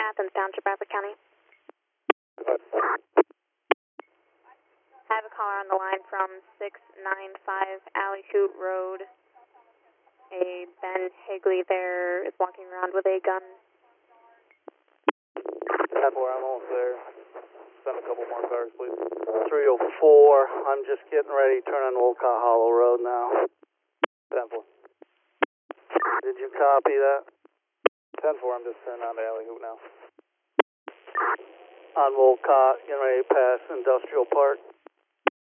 Athens Township, Bradford County. I have a caller on the line from 695 Alley Hoot Road. A Ben Higley there is walking around with a gun. 10-4, I'm almost there. Send a couple more cars, please. 304, I'm just getting ready to turn on Wolcott Hollow Road now. 10-4. Did you copy that? 10-4, I'm just turning on to Alley Hoot now. On Wolcott, getting ready to pass Industrial Park.